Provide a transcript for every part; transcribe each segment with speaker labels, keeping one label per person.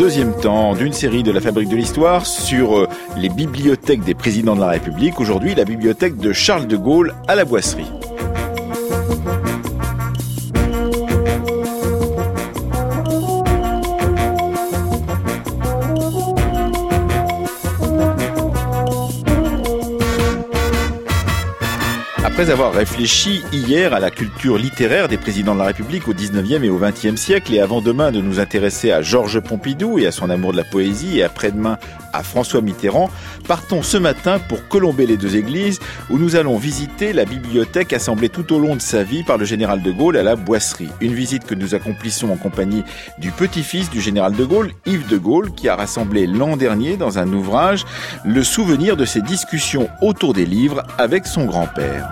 Speaker 1: deuxième temps d'une série de la Fabrique de l'Histoire sur les bibliothèques des présidents de la République. Aujourd'hui, la bibliothèque de Charles de Gaulle à la Boisserie. Après avoir réfléchi hier à la culture littéraire des présidents de la République au 19e et au 20e siècle, et avant demain de nous intéresser à Georges Pompidou et à son amour de la poésie, et après-demain à François Mitterrand, partons ce matin pour Colombey-les-Deux-Églises, où nous allons visiter la bibliothèque assemblée tout au long de sa vie par le général de Gaulle à la Boisserie. Une visite que nous accomplissons en compagnie du petit-fils du général de Gaulle, Yves de Gaulle, qui a rassemblé l'an dernier dans un ouvrage le souvenir de ses discussions autour des livres avec son grand-père.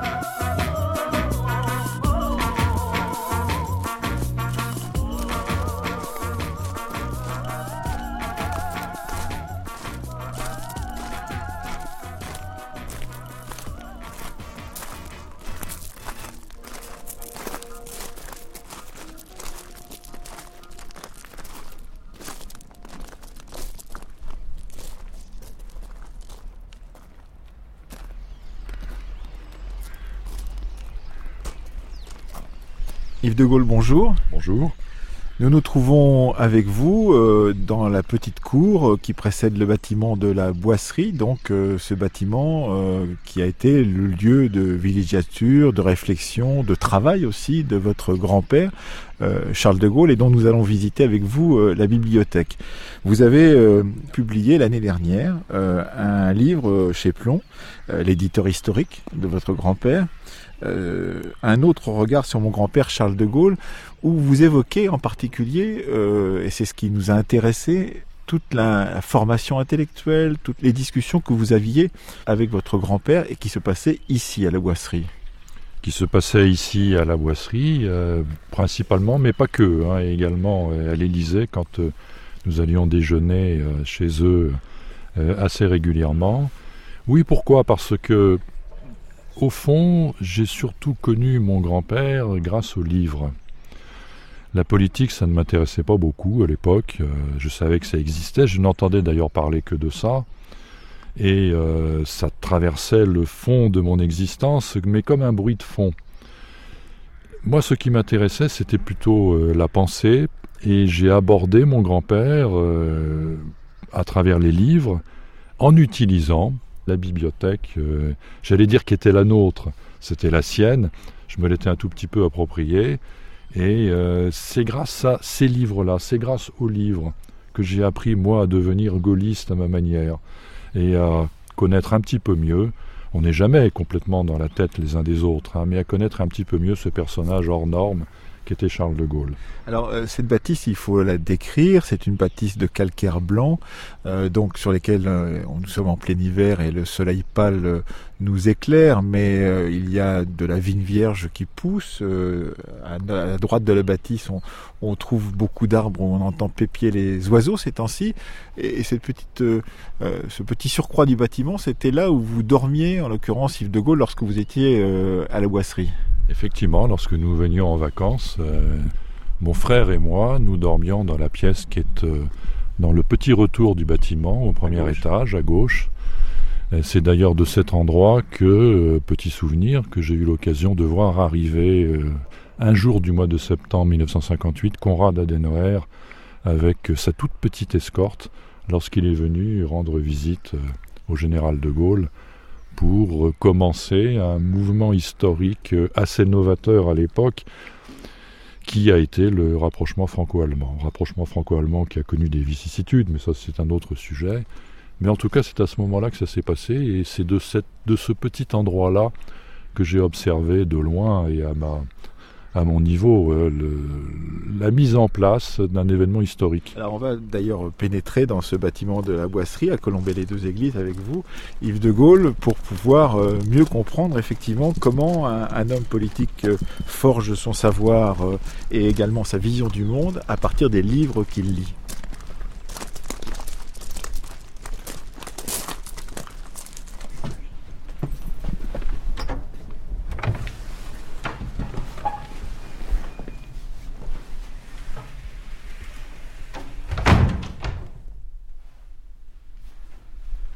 Speaker 1: Yves de Gaulle, bonjour.
Speaker 2: Bonjour.
Speaker 1: Nous nous trouvons avec vous dans la petite cour qui précède le bâtiment de la Boisserie, donc ce bâtiment qui a été le lieu de villégiature, de réflexion, de travail aussi de votre grand-père, Charles de Gaulle, et dont nous allons visiter avec vous la bibliothèque. Vous avez publié l'année dernière un livre chez Plon, l'éditeur historique de votre grand-père, un autre regard sur mon grand-père Charles de Gaulle, où vous évoquez en particulier, et c'est ce qui nous a intéressés, toute la formation intellectuelle, toutes les discussions que vous aviez avec votre grand-père et qui se passaient ici à la Boisserie.
Speaker 2: Qui se passait ici à la Boisserie, principalement, mais pas que, également à l'Élysée, quand nous allions déjeuner chez eux assez régulièrement. Oui, pourquoi ? Parce que au fond, j'ai surtout connu mon grand-père grâce aux livres. La politique, ça ne m'intéressait pas beaucoup à l'époque. Je savais que ça existait. Je n'entendais d'ailleurs parler que de ça. Et ça traversait le fond de mon existence, mais comme un bruit de fond. Moi, ce qui m'intéressait, c'était plutôt la pensée. Et j'ai abordé mon grand-père à travers les livres, en utilisant la bibliothèque, j'allais dire qu'était la nôtre, c'était la sienne, je me l'étais un tout petit peu appropriée, et c'est grâce à ces livres-là, c'est grâce aux livres que j'ai appris moi à devenir gaulliste à ma manière, et à connaître un petit peu mieux, on n'est jamais complètement dans la tête les uns des autres, mais à connaître un petit peu mieux ce personnage hors norme qu'était Charles de Gaulle.
Speaker 1: Alors cette bâtisse, il faut la décrire, c'est une bâtisse de calcaire blanc, donc sur lesquels nous sommes en plein hiver et le soleil pâle nous éclaire, mais il y a de la vigne vierge qui pousse. À la droite de la bâtisse, on trouve beaucoup d'arbres, on entend pépier les oiseaux ces temps-ci, et ce petit surcroît du bâtiment, c'était là où vous dormiez, en l'occurrence Yves de Gaulle, lorsque vous étiez à la Boisserie.
Speaker 2: Effectivement, lorsque nous venions en vacances, mon frère et moi, nous dormions dans la pièce qui est dans le petit retour du bâtiment, au premier étage, à gauche. Et c'est d'ailleurs de cet endroit que, petit souvenir, que j'ai eu l'occasion de voir arriver un jour du mois de septembre 1958, Konrad Adenauer, avec sa toute petite escorte, lorsqu'il est venu rendre visite au général de Gaulle, pour commencer un mouvement historique assez novateur à l'époque, qui a été le rapprochement franco-allemand. Rapprochement franco-allemand qui a connu des vicissitudes, mais ça c'est un autre sujet. Mais en tout cas, c'est à ce moment-là que ça s'est passé, et c'est de ce petit endroit-là que j'ai observé de loin et à mon niveau la mise en place d'un événement historique.
Speaker 1: Alors on va d'ailleurs pénétrer dans ce bâtiment de la Boisserie à Colombey-les-Deux-Églises avec vous, Yves de Gaulle, pour pouvoir mieux comprendre effectivement comment un homme politique forge son savoir et également sa vision du monde à partir des livres qu'il lit.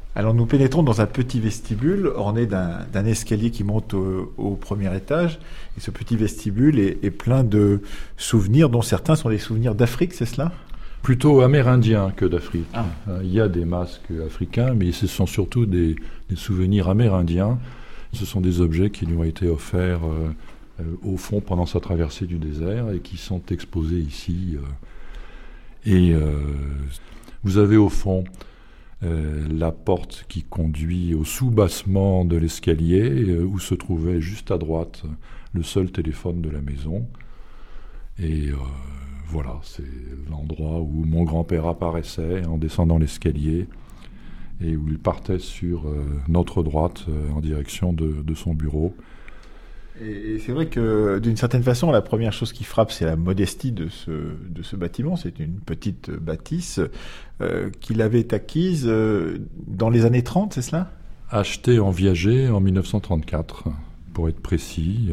Speaker 1: Alors nous pénétrons dans un petit vestibule orné d'un escalier qui monte au premier étage. Et ce petit vestibule est plein de souvenirs, dont certains sont des souvenirs d'Afrique, c'est cela ?
Speaker 2: Plutôt amérindiens que d'Afrique.
Speaker 1: Ah.
Speaker 2: Il y a des masques africains, mais ce sont surtout des souvenirs amérindiens. Ce sont des objets qui lui ont été offerts au fond pendant sa traversée du désert et qui sont exposés ici. Vous avez au fond la porte qui conduit au sous-bassement de l'escalier où se trouvait juste à droite le seul téléphone de la maison. Et voilà, c'est l'endroit où mon grand-père apparaissait en descendant l'escalier et où il partait sur notre droite en direction de son bureau.
Speaker 1: Et c'est vrai que d'une certaine façon, la première chose qui frappe, c'est la modestie de ce bâtiment. C'est une petite bâtisse qu'il avait acquise dans les années 30, c'est cela ?
Speaker 2: Achetée en viager en 1934, pour être précis.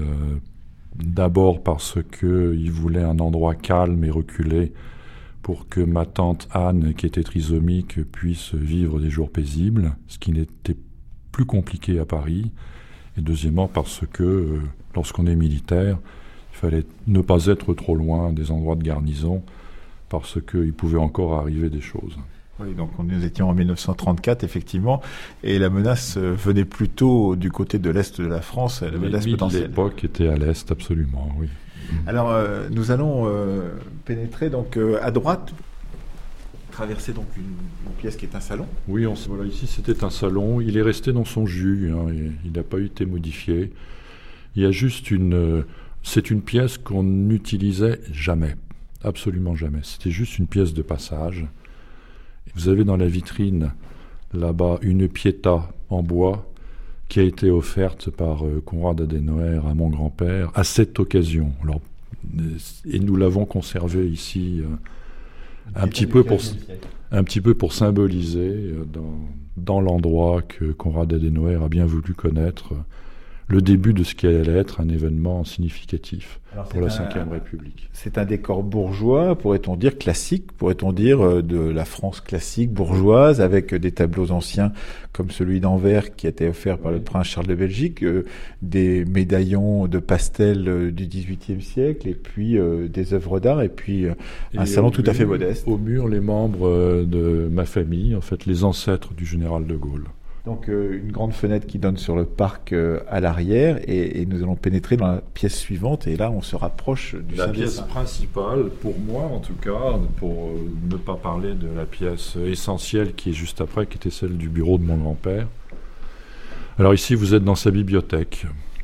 Speaker 2: D'abord parce qu'il voulait un endroit calme et reculé pour que ma tante Anne, qui était trisomique, puisse vivre des jours paisibles, ce qui n'était plus compliqué à Paris. Et deuxièmement parce que lorsqu'on est militaire, il fallait ne pas être trop loin des endroits de garnison parce qu'il pouvait encore arriver des choses.
Speaker 1: Oui, donc nous étions en 1934, effectivement, et la menace venait plutôt du côté de l'Est de la France, la menace potentielle.
Speaker 2: L'époque était à l'Est, absolument, oui.
Speaker 1: Alors, nous allons pénétrer donc à droite, traverser donc une pièce qui est un salon.
Speaker 2: Oui, voilà, ici c'était un salon. Il est resté dans son jus, hein, il n'a pas été modifié. Il y a juste c'est une pièce qu'on n'utilisait jamais, absolument jamais. C'était juste une pièce de passage. Vous avez dans la vitrine, là-bas, une Pietà en bois qui a été offerte par Konrad Adenauer à mon grand-père à cette occasion. Alors, et nous l'avons conservée ici un petit peu pour symboliser dans l'endroit que Konrad Adenauer a bien voulu connaître le début de ce qui allait être un événement significatif pour la Ve République.
Speaker 1: C'est un décor bourgeois, pourrait-on dire classique, pourrait-on dire de la France classique, bourgeoise, avec des tableaux anciens comme celui d'Anvers qui a été offert par le prince Charles de Belgique, des médaillons de pastel du XVIIIe siècle, et puis des œuvres d'art, et puis un salon tout à fait modeste.
Speaker 2: Au mur, les membres de ma famille, en fait les ancêtres du général de Gaulle.
Speaker 1: Donc une grande fenêtre qui donne sur le parc à l'arrière, et nous allons pénétrer dans la pièce suivante, et là on se rapproche du
Speaker 2: la pièce principale, pour moi en tout cas, pour ne pas parler de la pièce essentielle qui est juste après, qui était celle du bureau de mon grand-père. Alors ici vous êtes dans sa bibliothèque,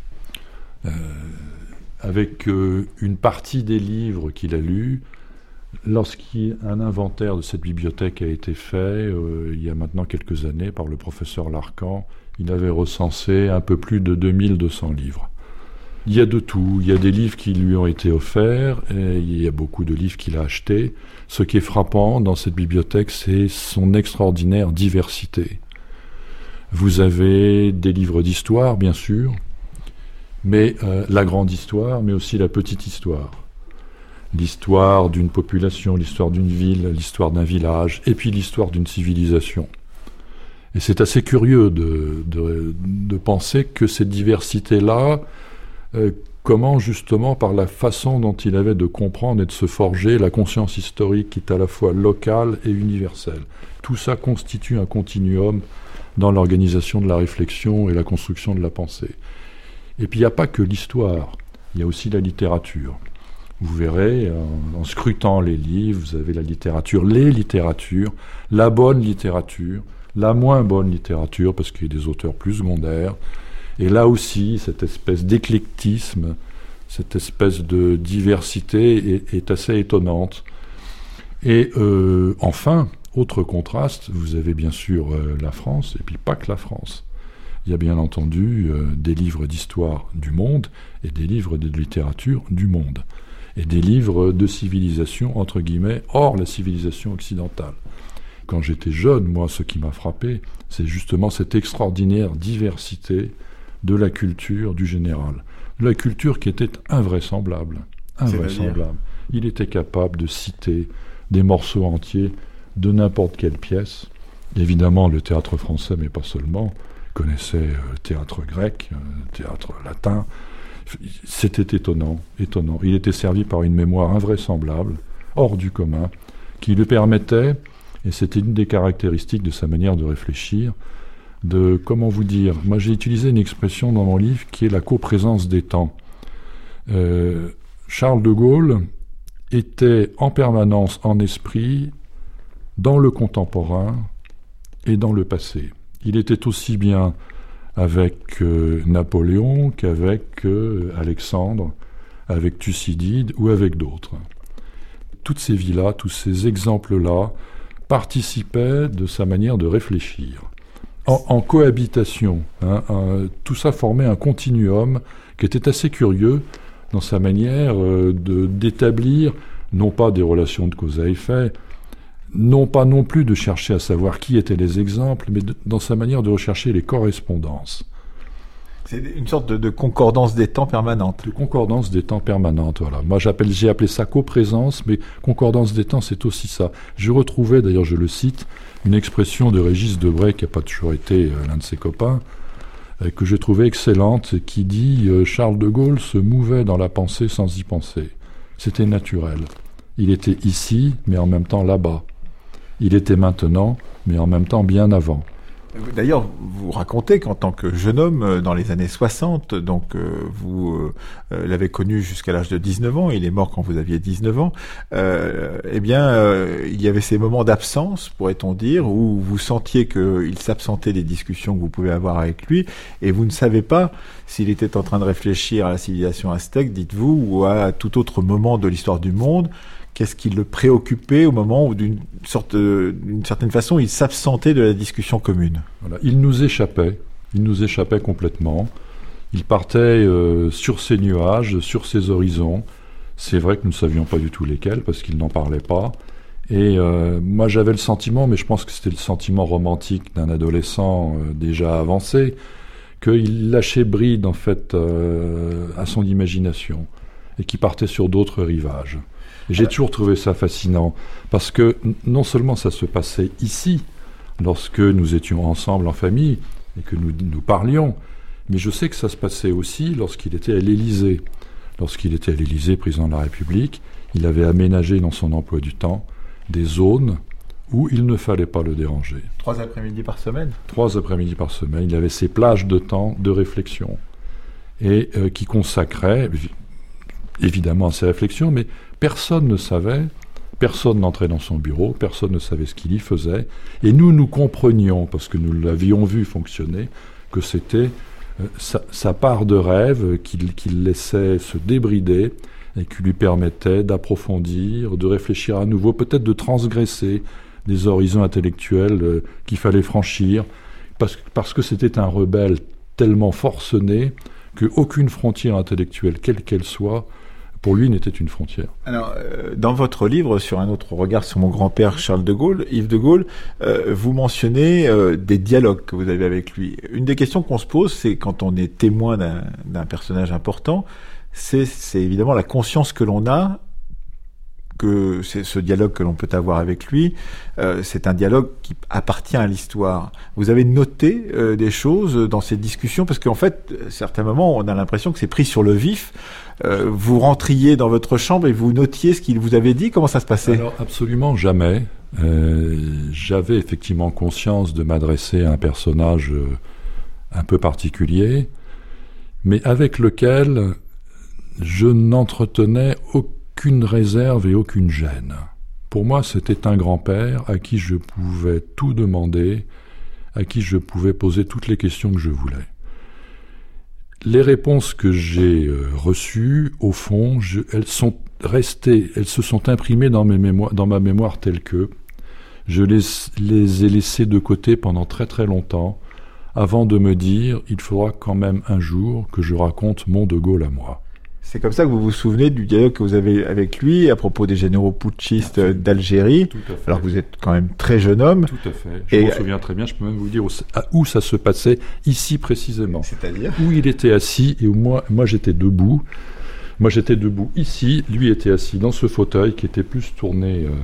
Speaker 2: avec une partie des livres qu'il a lus. Lorsqu'un inventaire de cette bibliothèque a été fait, il y a maintenant quelques années, par le professeur Larcan, il avait recensé un peu plus de 2200 livres. Il y a de tout. Il y a des livres qui lui ont été offerts, et il y a beaucoup de livres qu'il a achetés. Ce qui est frappant dans cette bibliothèque, c'est son extraordinaire diversité. Vous avez des livres d'histoire, bien sûr, mais la grande histoire, mais aussi la petite histoire. L'histoire d'une population, l'histoire d'une ville, l'histoire d'un village, et puis l'histoire d'une civilisation. Et c'est assez curieux de penser que cette diversité-là, comment justement par la façon dont il avait de comprendre et de se forger la conscience historique qui est à la fois locale et universelle. Tout ça constitue un continuum dans l'organisation de la réflexion et la construction de la pensée. Et puis il n'y a pas que l'histoire, il y a aussi la littérature. Vous verrez, en scrutant les livres, vous avez la littérature, les littératures, la bonne littérature, la moins bonne littérature, parce qu'il y a des auteurs plus secondaires. Et là aussi, cette espèce d'éclectisme, cette espèce de diversité est assez étonnante. Et enfin, autre contraste, vous avez bien sûr la France, et puis pas que la France. Il y a bien entendu des livres d'histoire du monde et des livres de littérature du monde. Et des livres de civilisation, entre guillemets, hors la civilisation occidentale. Quand j'étais jeune, moi, ce qui m'a frappé, c'est justement cette extraordinaire diversité de la culture du général. De la culture qui était invraisemblable. Invraisemblable. Il était capable de citer des morceaux entiers de n'importe quelle pièce, Évidemment, le théâtre français, mais pas seulement, connaissait le théâtre grec, le théâtre latin. C'était étonnant. Il était servi par une mémoire invraisemblable, hors du commun, qui lui permettait, et c'était une des caractéristiques de sa manière de réfléchir, de, comment vous dire, moi j'ai utilisé une expression dans mon livre qui est la coprésence des temps. Charles de Gaulle était en permanence en esprit dans le contemporain et dans le passé. Il était aussi bien avec Napoléon qu'avec Alexandre, avec Thucydide ou avec d'autres. Toutes ces vies-là, tous ces exemples-là participaient de sa manière de réfléchir. En cohabitation, tout ça formait un continuum qui était assez curieux dans sa manière d'établir, non pas des relations de cause à effet, non pas non plus de chercher à savoir qui étaient les exemples, mais dans sa manière de rechercher les correspondances.
Speaker 1: C'est une sorte de concordance des temps permanente.
Speaker 2: De concordance des temps permanente, voilà. Moi j'ai appelé ça coprésence, mais concordance des temps c'est aussi ça. Je retrouvais, d'ailleurs je le cite, une expression de Régis Debray, qui n'a pas toujours été l'un de ses copains, que je trouvais excellente, qui dit « Charles de Gaulle se mouvait dans la pensée sans y penser ». C'était naturel. Il était ici, mais en même temps là-bas. Il était maintenant, mais en même temps bien avant.
Speaker 1: D'ailleurs, vous racontez qu'en tant que jeune homme, dans les années 60, donc vous l'avez connu jusqu'à l'âge de 19 ans, il est mort quand vous aviez 19 ans, il y avait ces moments d'absence, pourrait-on dire, où vous sentiez qu'il s'absentait des discussions que vous pouvez avoir avec lui, et vous ne savez pas s'il était en train de réfléchir à la civilisation aztèque, dites-vous, ou à tout autre moment de l'histoire du monde. Qu'est-ce qui le préoccupait au moment où, d'une certaine façon, il s'absentait de la discussion commune?
Speaker 2: Voilà. Il nous échappait complètement. Il partait sur ses nuages, sur ses horizons. C'est vrai que nous ne savions pas du tout lesquels, parce qu'il n'en parlait pas. Et moi, j'avais le sentiment, mais je pense que c'était le sentiment romantique d'un adolescent déjà avancé, qu'il lâchait bride, en fait, à son imagination, et qu'il partait sur d'autres rivages. J'ai toujours trouvé ça fascinant, parce que non seulement ça se passait ici, lorsque nous étions ensemble en famille, et que nous parlions, mais je sais que ça se passait aussi lorsqu'il était à l'Élysée. Lorsqu'il était à l'Élysée, président de la République, il avait aménagé dans son emploi du temps des zones où il ne fallait pas le déranger.
Speaker 1: 3 après-midi par semaine ?
Speaker 2: 3 après-midi par semaine. Il avait ses plages de temps de réflexion, et qui consacrait évidemment à ses réflexions, mais personne ne savait, personne n'entrait dans son bureau, personne ne savait ce qu'il y faisait, et nous comprenions, parce que nous l'avions vu fonctionner, que c'était sa part de rêve qu'il laissait se débrider et qui lui permettait d'approfondir, de réfléchir à nouveau, peut-être de transgresser des horizons intellectuels qu'il fallait franchir, parce que c'était un rebelle tellement forcené qu'aucune frontière intellectuelle, quelle qu'elle soit, pour lui, n'était une frontière.
Speaker 1: Alors, dans votre livre, sur un autre regard sur mon grand-père Charles de Gaulle, Yves de Gaulle, vous mentionnez des dialogues que vous avez avec lui. Une des questions qu'on se pose, c'est quand on est témoin d'un personnage important, c'est évidemment la conscience que l'on a, que c'est ce dialogue que l'on peut avoir avec lui, c'est un dialogue qui appartient à l'histoire. Vous avez noté des choses dans ces discussions, parce qu'en fait, à certains moments, on a l'impression que c'est pris sur le vif. Vous rentriez dans votre chambre et vous notiez ce qu'il vous avait dit. Comment ça se passait?
Speaker 2: Alors, absolument jamais. J'avais effectivement conscience de m'adresser à un personnage un peu particulier, mais avec lequel je n'entretenais aucune réserve et aucune gêne. Pour moi, c'était un grand-père à qui je pouvais tout demander, à qui je pouvais poser toutes les questions que je voulais. Les réponses que j'ai reçues, au fond, elles sont restées, elles se sont imprimées dans ma mémoire telle que je les ai laissées de côté pendant très très longtemps, avant de me dire, il faudra quand même un jour que je raconte mon De Gaulle à moi.
Speaker 1: C'est comme ça que vous vous souvenez du dialogue que vous avez avec lui à propos des généraux putschistes d'Algérie, alors que vous êtes quand même très jeune homme.
Speaker 2: Tout à fait. Je me souviens très bien, je peux même vous dire où ça se passait, ici précisément.
Speaker 1: C'est-à-dire ?
Speaker 2: Où il était assis et où moi j'étais debout. Moi j'étais debout ici, lui était assis dans ce fauteuil qui était plus tourné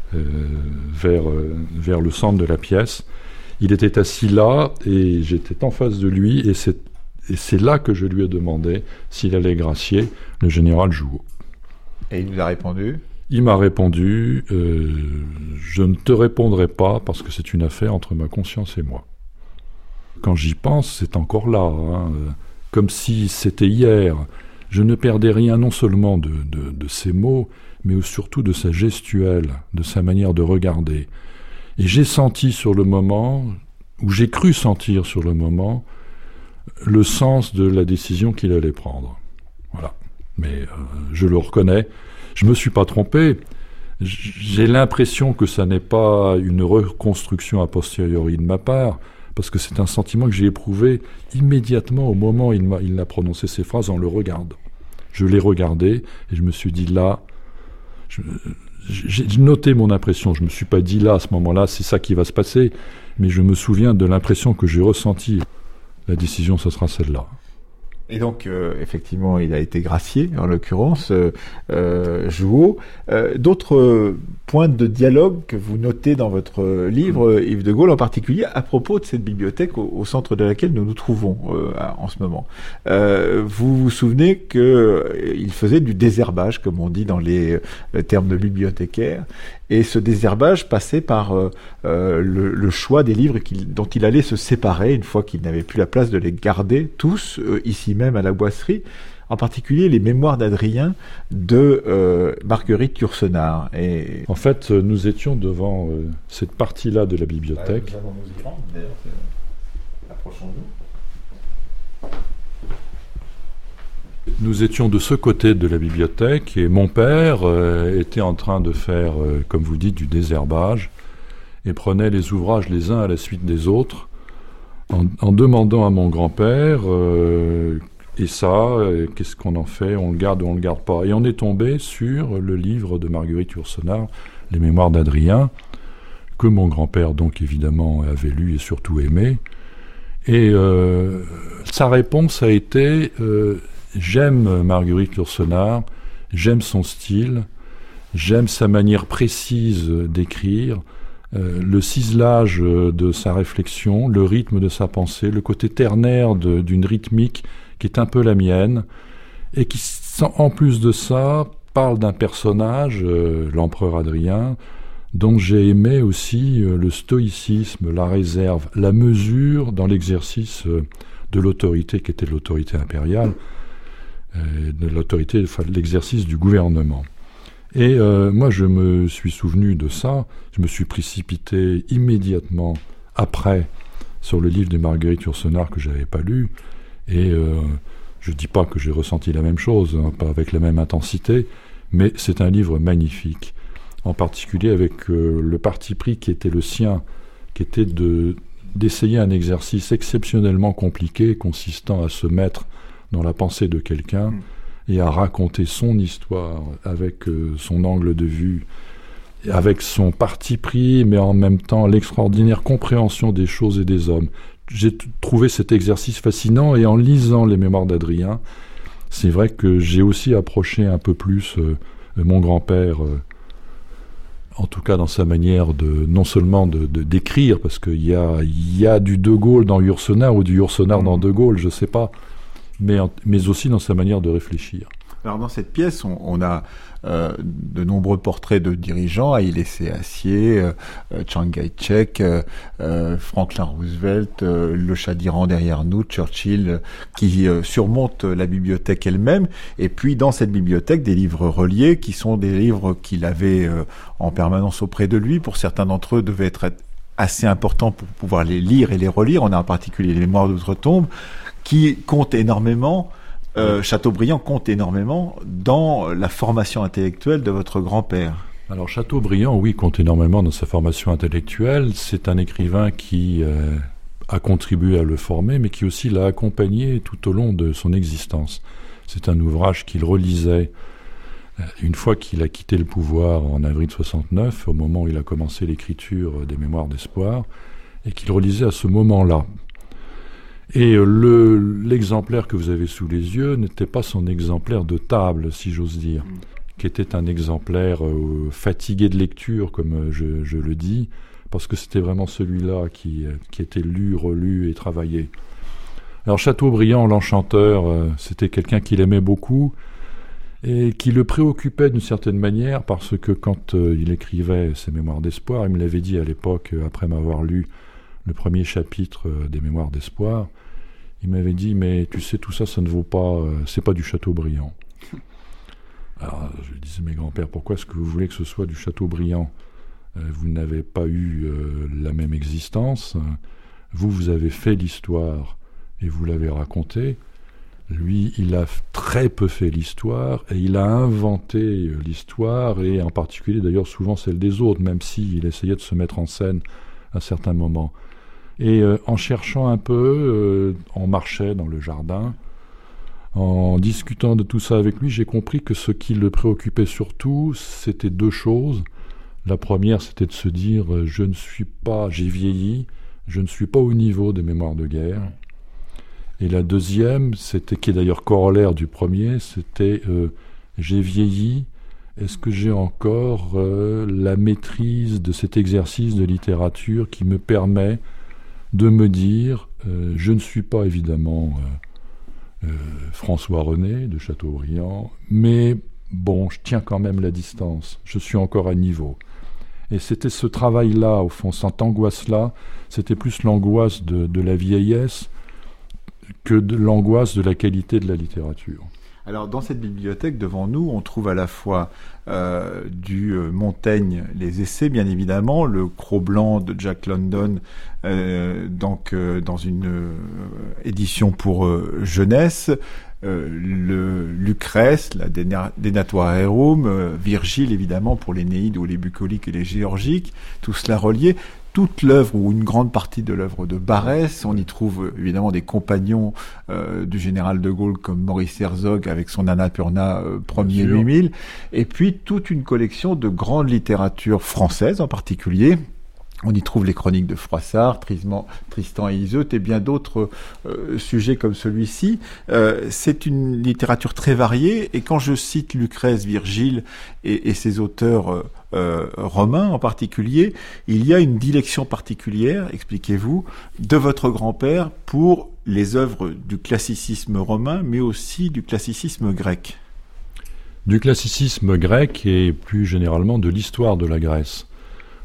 Speaker 2: vers le centre de la pièce. Il était assis là et j'étais en face de lui et c'est là que je lui ai demandé s'il allait gracier le général Jouhaud.
Speaker 1: Et il vous a répondu ?
Speaker 2: Il m'a répondu « Je ne te répondrai pas parce que c'est une affaire entre ma conscience et moi ». Quand j'y pense, c'est encore là, hein, comme si c'était hier. Je ne perdais rien non seulement de ses mots, mais surtout de sa gestuelle, de sa manière de regarder. Et j'ai senti sur le moment, ou j'ai cru sentir sur le moment, le sens de la décision qu'il allait prendre. Voilà. Mais je le reconnais. Je ne me suis pas trompé. J'ai l'impression que ça n'est pas une reconstruction a posteriori de ma part, parce que c'est un sentiment que j'ai éprouvé immédiatement au moment où il a prononcé ces phrases en le regardant. Je l'ai regardé et je me suis dit là, j'ai noté mon impression. Je ne me suis pas dit là, à ce moment-là, c'est ça qui va se passer, mais je me souviens de l'impression que j'ai ressentie. La décision, ce sera celle-là.
Speaker 1: Et donc, effectivement, il a été gracié, en l'occurrence, Jouhaud. D'autres points de dialogue que vous notez dans votre livre, Yves de Gaulle, en particulier, à propos de cette bibliothèque au centre de laquelle nous nous trouvons en ce moment. Vous vous souvenez qu'il faisait du désherbage, comme on dit dans les termes de bibliothécaire, et ce désherbage passait par le choix des livres dont il allait se séparer une fois qu'il n'avait plus la place de les garder tous, ici même à la Boisserie, en particulier les mémoires d'Adrien de Marguerite Yourcenar. Et...
Speaker 2: En fait, nous étions devant cette partie-là de la bibliothèque.
Speaker 1: Nous allons nous y rendre, d'ailleurs, approchons-nous.
Speaker 2: Nous étions de ce côté de la bibliothèque et mon père était en train de faire, comme vous dites, du désherbage et prenait les ouvrages les uns à la suite des autres en demandant à mon grand-père et ça, qu'est-ce qu'on en fait, on le garde ou on le garde pas. Et on est tombé sur le livre de Marguerite Yourcenar, Les Mémoires d'Adrien, que mon grand-père donc évidemment avait lu et surtout aimé. Et sa réponse a été... J'aime Marguerite Yourcenar, j'aime son style, j'aime sa manière précise d'écrire, le ciselage de sa réflexion, le rythme de sa pensée, le côté ternaire d'une rythmique qui est un peu la mienne, et qui, en plus de ça, parle d'un personnage, l'empereur Adrien, dont j'ai aimé aussi le stoïcisme, la réserve, la mesure dans l'exercice de l'autorité qui était l'autorité impériale, de l'autorité, enfin, de l'exercice du gouvernement. Et moi, je me suis souvenu de ça. Je me suis précipité immédiatement après sur le livre de Marguerite Yourcenar que je n'avais pas lu. Et je ne dis pas que j'ai ressenti la même chose, hein, pas avec la même intensité, mais c'est un livre magnifique. En particulier avec le parti pris qui était le sien, qui était d'essayer un exercice exceptionnellement compliqué, consistant à se mettre dans la pensée de quelqu'un et à raconter son histoire avec son angle de vue, avec son parti pris, mais en même temps l'extraordinaire compréhension des choses et des hommes. J'ai trouvé cet exercice fascinant et en lisant les Mémoires d'Adrien, c'est vrai que j'ai aussi approché un peu plus mon grand-père, en tout cas dans sa manière non seulement d'écrire, parce qu'il y a du De Gaulle dans Yourcenar ou du Yourcenar dans De Gaulle, je ne sais pas, mais aussi dans sa manière de réfléchir.
Speaker 1: Alors dans cette pièce, on a de nombreux portraits de dirigeants, Haïlé Sélassié, Chiang Kai-shek, Franklin Roosevelt, le Shah d'Iran derrière nous, Churchill, qui surmontent la bibliothèque elle-même. Et puis dans cette bibliothèque, des livres reliés, qui sont des livres qu'il avait en permanence auprès de lui. Pour certains d'entre eux, devaient être assez importants pour pouvoir les lire et les relire. On a en particulier les Mémoires d'Outre-Tombe, qui comptent énormément. Chateaubriand compte énormément dans la formation intellectuelle de votre grand-père.
Speaker 2: Alors Chateaubriand, oui, compte énormément dans sa formation intellectuelle. C'est un écrivain qui a contribué à le former, mais qui aussi l'a accompagné tout au long de son existence. C'est un ouvrage qu'il relisait une fois qu'il a quitté le pouvoir en avril 1969, au moment où il a commencé l'écriture des Mémoires d'Espoir, et qu'il relisait à ce moment-là. Et l'exemplaire que vous avez sous les yeux n'était pas son exemplaire de table, si j'ose dire, qui était un exemplaire fatigué de lecture, comme je le dis, parce que c'était vraiment celui-là qui était lu, relu et travaillé. Alors Chateaubriand, l'enchanteur, c'était quelqu'un qu'il aimait beaucoup et qui le préoccupait d'une certaine manière, parce que quand il écrivait ses Mémoires d'espoir, il me l'avait dit à l'époque, après m'avoir lu le premier chapitre des Mémoires d'espoir, il m'avait dit « mais tu sais, tout ça, ça ne vaut pas, c'est pas du Chateaubriand ». Alors je lui disais « mais grand-père, pourquoi est-ce que vous voulez que ce soit du Chateaubriand ? Vous n'avez pas eu la même existence, vous avez fait l'histoire et vous l'avez racontée. Lui, il a très peu fait l'histoire et il a inventé l'histoire, et en particulier d'ailleurs souvent celle des autres, même s'il essayait de se mettre en scène à certains moments. Et en cherchant un peu, on marchait dans le jardin. En discutant de tout ça avec lui, j'ai compris que ce qui le préoccupait surtout, c'était deux choses. La première, c'était de se dire « j'ai vieilli, je ne suis pas au niveau des mémoires de guerre ». Et la deuxième, qui est d'ailleurs corollaire du premier, c'était j'ai vieilli, est-ce que j'ai encore la maîtrise de cet exercice de littérature qui me permet de me dire je ne suis pas évidemment François René de Chateaubriand, mais bon, je tiens quand même la distance, je suis encore à niveau. Et c'était ce travail-là, au fond, cette angoisse-là, c'était plus l'angoisse de la vieillesse que de l'angoisse de la qualité de la littérature.
Speaker 1: Alors, dans cette bibliothèque, devant nous, on trouve à la fois du Montaigne, les essais, bien évidemment, le Cro-Blanc de Jack London, dans une édition pour jeunesse, le Lucrèce, la Denatuarum, Virgile, évidemment, pour l'Énéide ou les bucoliques et les géorgiques, tout cela relié. Toute l'œuvre, ou une grande partie de l'œuvre de Barrès, on y trouve évidemment des compagnons du général de Gaulle comme Maurice Herzog avec son Annapurna premier 8000, et puis toute une collection de grande littérature française en particulier. On y trouve les chroniques de Froissart, Tristan et Iseult et bien d'autres sujets comme celui-ci. C'est une littérature très variée, et quand je cite Lucrèce, Virgile et ces auteurs romains en particulier, il y a une dilection particulière, expliquez-vous, de votre grand-père pour les œuvres du classicisme romain, mais aussi du classicisme grec.
Speaker 2: Du classicisme grec et plus généralement de l'histoire de la Grèce. Pourquoi ?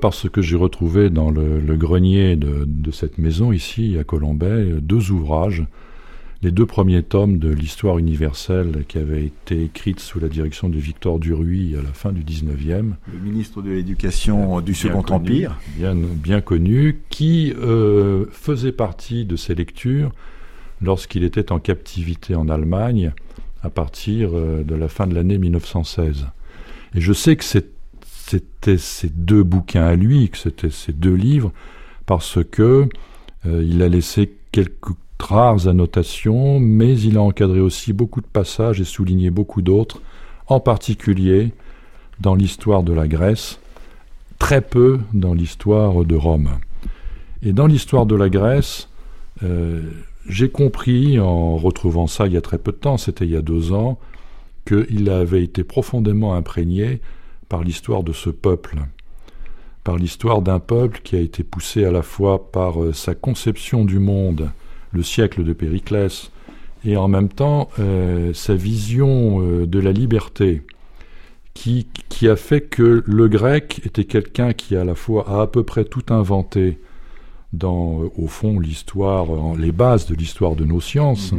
Speaker 2: Parce que j'ai retrouvé dans le grenier de cette maison ici à Colombey 2 ouvrages, les 2 premiers tomes de l'histoire universelle qui avaient été écrites sous la direction de Victor Duruy à la fin du 19e.
Speaker 1: Le ministre de l'Éducation du Second Empire.
Speaker 2: Bien connu, qui faisait partie de ces lectures lorsqu'il était en captivité en Allemagne à partir de la fin de l'année 1916. Et je sais que c'était ces 2 bouquins à lui, que c'était ces 2 livres, parce que il a laissé quelques rares annotations, mais il a encadré aussi beaucoup de passages et souligné beaucoup d'autres, en particulier dans l'histoire de la Grèce, très peu dans l'histoire de Rome. Et dans l'histoire de la Grèce, j'ai compris, en retrouvant ça il y a très peu de temps, c'était il y a 2 ans, qu'il avait été profondément imprégné par l'histoire de ce peuple, par l'histoire d'un peuple qui a été poussé à la fois par sa conception du monde, le siècle de Périclès, et en même temps sa vision de la liberté, qui a fait que le grec était quelqu'un qui à la fois a à peu près tout inventé dans, au fond, l'histoire, les bases de l'histoire de nos sciences,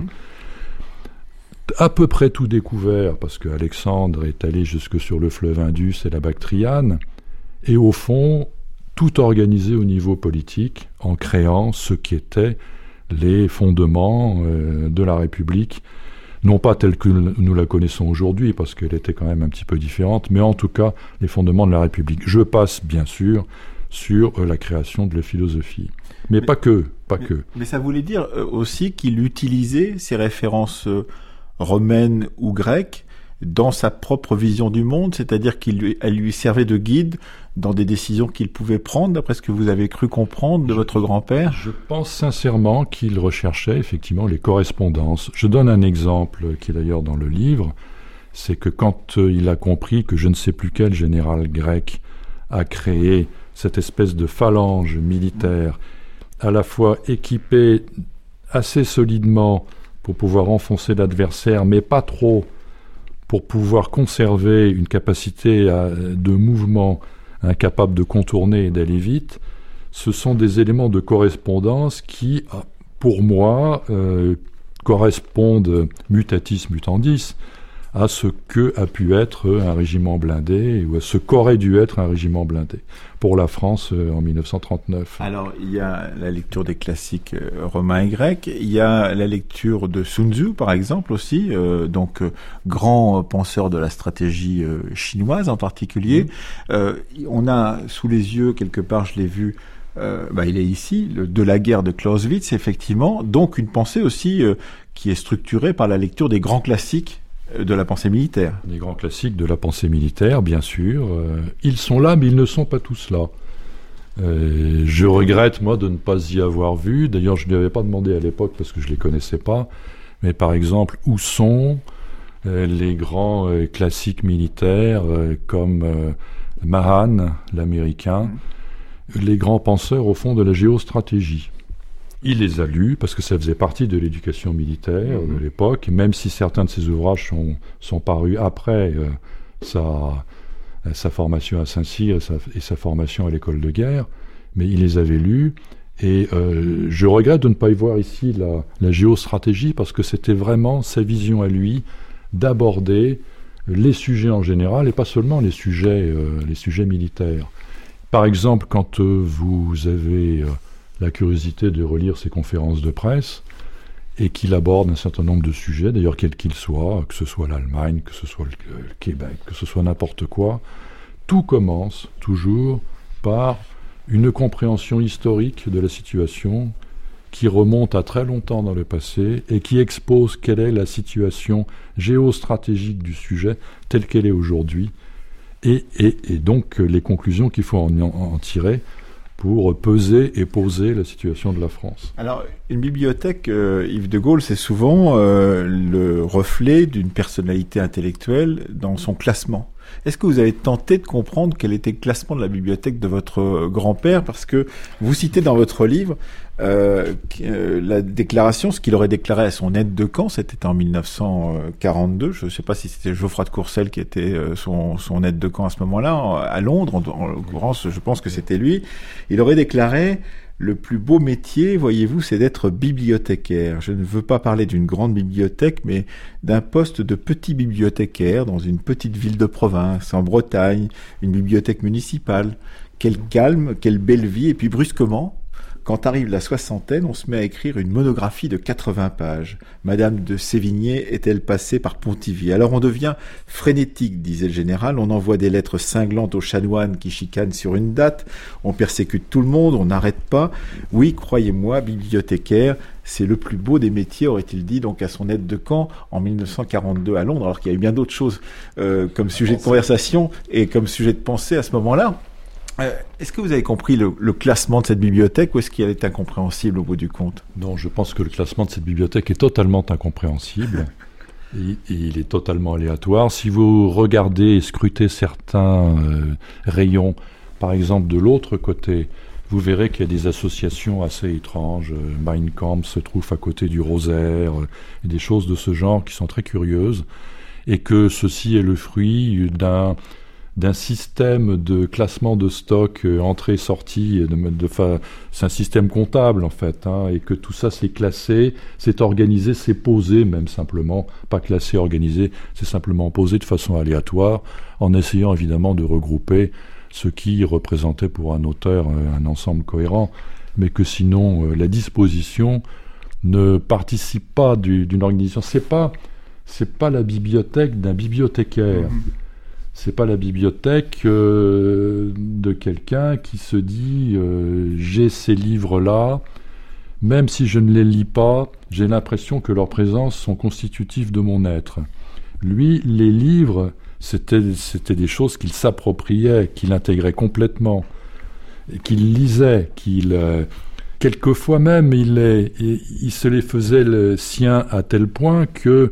Speaker 2: à peu près tout découvert, parce que Alexandre est allé jusque sur le fleuve Indus et la Bactriane, et au fond, tout organisé au niveau politique, en créant ce qui étaient les fondements de la République, non pas telle que nous la connaissons aujourd'hui, parce qu'elle était quand même un petit peu différente, mais en tout cas les fondements de la République. Je passe bien sûr sur la création de la philosophie. Mais pas que.
Speaker 1: Mais ça voulait dire aussi qu'il utilisait ces références romaines ou grecques dans sa propre vision du monde, c'est-à-dire qu'elle lui servait de guide dans des décisions qu'il pouvait prendre, d'après ce que vous avez cru comprendre de votre grand-père.
Speaker 2: Je pense sincèrement qu'il recherchait effectivement les correspondances. Je donne un exemple qui est d'ailleurs dans le livre. c'est que quand il a compris que je ne sais plus quel général grec a créé cette espèce de phalange militaire, à la fois équipée assez solidement pour pouvoir enfoncer l'adversaire, mais pas trop pour pouvoir conserver une capacité de mouvement incapable de contourner et d'aller vite, ce sont des éléments de correspondance qui, pour moi, correspondent mutatis mutandis à ce que a pu être un régiment blindé, ou à ce qu'aurait dû être un régiment blindé pour la France en 1939.
Speaker 1: Alors, il y a la lecture des classiques romains et grecs, il y a la lecture de Sun Tzu, par exemple, aussi, grand penseur de la stratégie chinoise en particulier. On a sous les yeux, quelque part, je l'ai vu, il est ici, de la guerre de Clausewitz, effectivement, donc une pensée aussi qui est structurée par la lecture des grands classiques de la pensée militaire.
Speaker 2: Les grands classiques de la pensée militaire, bien sûr. Ils sont là, mais ils ne sont pas tous là. Je regrette, moi, de ne pas y avoir vu. D'ailleurs, je ne lui avais pas demandé à l'époque parce que je ne les connaissais pas. Mais par exemple, où sont les grands classiques militaires comme Mahan, l'américain, les grands penseurs, au fond, de la géostratégie. Il les a lus parce que ça faisait partie de l'éducation militaire de l'époque, même si certains de ses ouvrages sont parus après sa formation à Saint-Cyr et sa formation à l'école de guerre, mais il les avait lus. Et je regrette de ne pas y voir ici la géostratégie parce que c'était vraiment sa vision à lui d'aborder les sujets en général et pas seulement les sujets militaires. Par exemple, quand vous avez la curiosité de relire ses conférences de presse et qu'il aborde un certain nombre de sujets, d'ailleurs quels qu'ils soient, que ce soit l'Allemagne, que ce soit le Québec, que ce soit n'importe quoi, tout commence toujours par une compréhension historique de la situation qui remonte à très longtemps dans le passé et qui expose quelle est la situation géostratégique du sujet telle qu'elle est aujourd'hui et donc les conclusions qu'il faut en tirer pour peser et poser la situation de la France.
Speaker 1: Alors, une bibliothèque, Yves de Gaulle, c'est souvent le reflet d'une personnalité intellectuelle dans son classement. Est-ce que vous avez tenté de comprendre quel était le classement de la bibliothèque de votre grand-père? Parce que vous citez dans votre livre la déclaration, ce qu'il aurait déclaré à son aide de camp, c'était en 1942. Je ne sais pas si c'était Geoffroy de Courcelles qui était son aide de camp à ce moment-là, à Londres. En l'occurrence, je pense que c'était lui. Il aurait déclaré: le plus beau métier, voyez-vous, c'est d'être bibliothécaire. Je ne veux pas parler d'une grande bibliothèque, mais d'un poste de petit bibliothécaire dans une petite ville de province, en Bretagne, une bibliothèque municipale. Quel calme, quelle belle vie. Et puis brusquement, quand arrive la soixantaine, on se met à écrire une monographie de 80 pages. Madame de Sévigné est-elle passée par Pontivy? Alors on devient frénétique, disait le général, on envoie des lettres cinglantes aux chanoines qui chicanent sur une date, on persécute tout le monde, on n'arrête pas. Oui, croyez-moi, bibliothécaire, c'est le plus beau des métiers, aurait-il dit donc à son aide de camp en 1942 à Londres, alors qu'il y a eu bien d'autres choses comme sujet de conversation et comme sujet de pensée à ce moment-là. Est-ce que vous avez compris le classement de cette bibliothèque ou est-ce qu'il est incompréhensible au bout du compte?
Speaker 2: Non, je pense que le classement de cette bibliothèque est totalement incompréhensible et il est totalement aléatoire. Si vous regardez et scrutez certains rayons, par exemple de l'autre côté, vous verrez qu'il y a des associations assez étranges. Mein Kampf se trouve à côté du Rosaire, et des choses de ce genre qui sont très curieuses, et que ceci est le fruit d'un système de classement de stock, entrée-sortie, c'est un système comptable en fait, et que tout ça c'est classé, c'est organisé, c'est posé même simplement, pas classé, organisé, c'est simplement posé de façon aléatoire, en essayant évidemment de regrouper ce qui représentait pour un auteur un ensemble cohérent, mais que sinon la disposition ne participe pas d'une organisation. C'est pas la bibliothèque d'un bibliothécaire. C'est pas la bibliothèque de quelqu'un qui se dit j'ai ces livres-là, même si je ne les lis pas, j'ai l'impression que leur présence sont constitutifs de mon être. Lui, les livres, c'était des choses qu'il s'appropriait, qu'il intégrait complètement, qu'il lisait, quelquefois même il se les faisait le sien à tel point que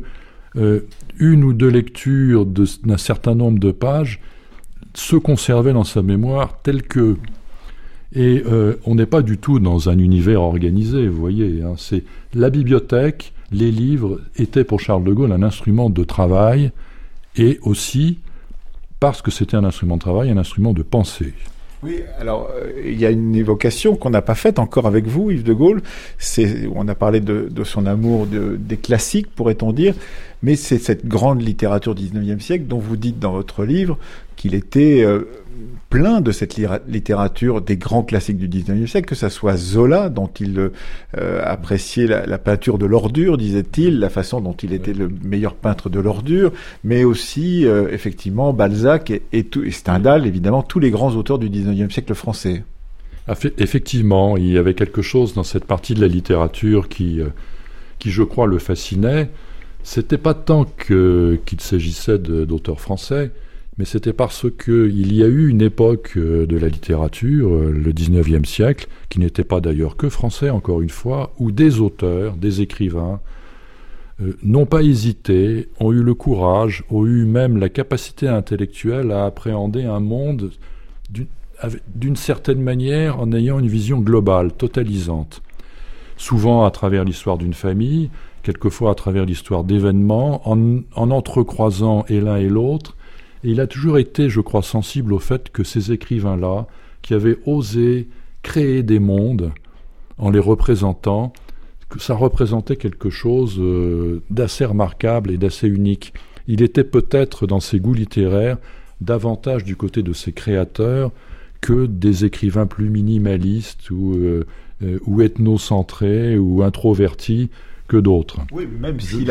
Speaker 2: une ou deux lectures d'un certain nombre de pages se conservaient dans sa mémoire telles que. Et on n'est pas du tout dans un univers organisé, vous voyez. Hein. C'est la bibliothèque, les livres étaient pour Charles de Gaulle un instrument de travail et aussi, parce que c'était un instrument de travail, un instrument de pensée.
Speaker 1: Oui, alors il y a une évocation qu'on n'a pas faite encore avec vous, Yves de Gaulle. On a parlé de son amour des classiques, pourrait-on dire, mais c'est cette grande littérature du XIXe siècle dont vous dites dans votre livre qu'il était plein de cette littérature des grands classiques du XIXe siècle, que ça soit Zola, dont il appréciait la peinture de l'ordure, disait-il, la façon dont il était le meilleur peintre de l'ordure, mais aussi effectivement Balzac et Stendhal, évidemment, tous les grands auteurs du XIXe siècle français.
Speaker 2: Effectivement, il y avait quelque chose dans cette partie de la littérature qui je crois, le fascinait. C'était pas tant qu'il s'agissait d'auteurs français, mais c'était parce qu'il y a eu une époque de la littérature, le XIXe siècle, qui n'était pas d'ailleurs que français, encore une fois, où des auteurs, des écrivains, n'ont pas hésité, ont eu le courage, ont eu même la capacité intellectuelle à appréhender un monde d'une certaine manière en ayant une vision globale, totalisante. Souvent à travers l'histoire d'une famille, quelquefois à travers l'histoire d'événements, en entrecroisant et l'un et l'autre. Et il a toujours été, je crois, sensible au fait que ces écrivains-là, qui avaient osé créer des mondes en les représentant, que ça représentait quelque chose d'assez remarquable et d'assez unique. Il était peut-être, dans ses goûts littéraires, davantage du côté de ses créateurs que des écrivains plus minimalistes ou ethnocentrés ou introvertis que d'autres.
Speaker 1: Oui, même si